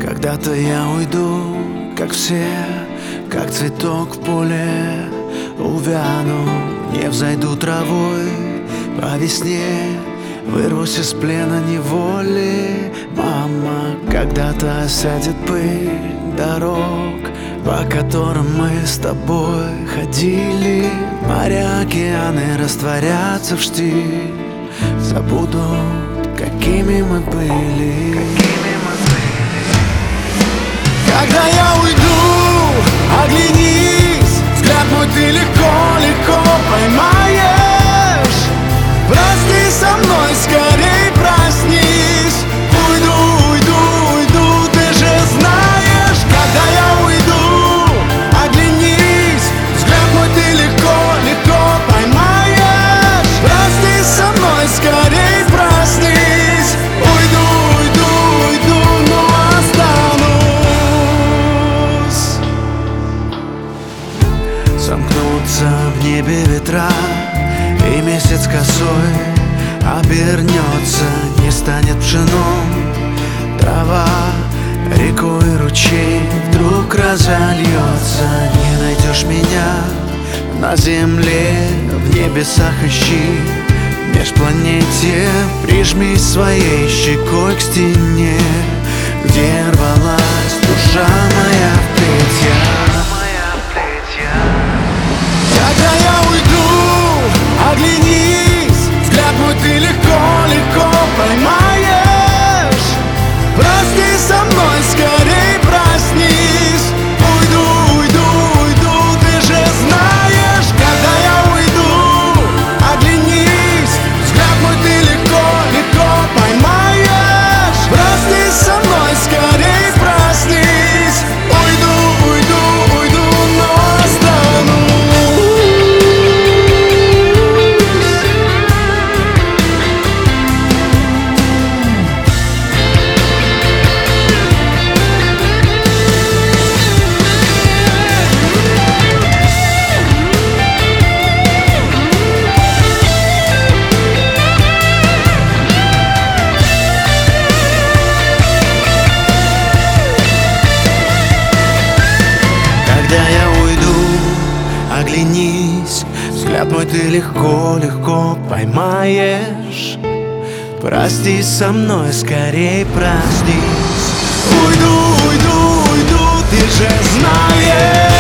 Когда-то я уйду, как все, как цветок в поле. Увяну, не взойду травой по весне, вырвусь из плена неволи. Мама, когда-то осядет пыль дорог, по которым мы с тобой ходили. Моря, океаны растворятся в штиль, забудут, какими мы были. Когда я уйду, оглянись, взгляд мой ты легко поймаешь. Прости со мной, скорей проснись. Уйду, ты же знаешь. Когда я уйду, оглянись, взгляд мой ты легко поймаешь. Прости со мной, скорей проснись. Уйду, но останусь. Сомкнутся в небе ветра, и месяц косой обернется, не станет пшеном трава. Рекой ручей вдруг разольется. Не найдешь меня на земле, в небесах ищи. Межпланете прижмись своей щекой к стене, где рвалась душа моя в плетья. Когда я уйду, оглянись, взгляд мой ты легко поймаешь. Прости со мной, скорей проснись. Уйду, ты же знаешь. Когда я уйду, оглянись, взгляд мой ты легко поймаешь. Прости со мной, скорей проснись. Уйду, но останусь. Когда я уйду, оглянись, взгляд мой ты легко поймаешь. Прости со мной, скорей проснись. Уйду, ты же знаешь.